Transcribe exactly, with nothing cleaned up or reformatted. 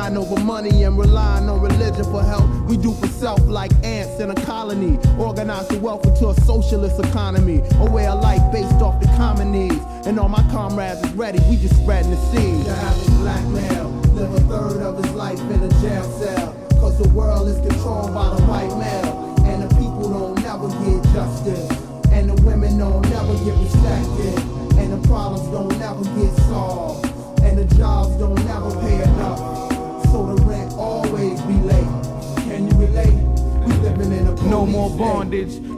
Dying over money and relying on religion for help. We do for self like ants in a colony. Organize the wealth into a socialist economy. A way of life based off the common needs. And all my comrades is ready, we just spreading the seed. The average black male live a third of his life in a jail cell. Cause the world is controlled by the white male. And the people don't never get justice. And the women don't never get respected. And the problems don't never get solved. And the jobs don't never pay enough. So the rent always be late. Can you relate? We living in a No more state. bondage.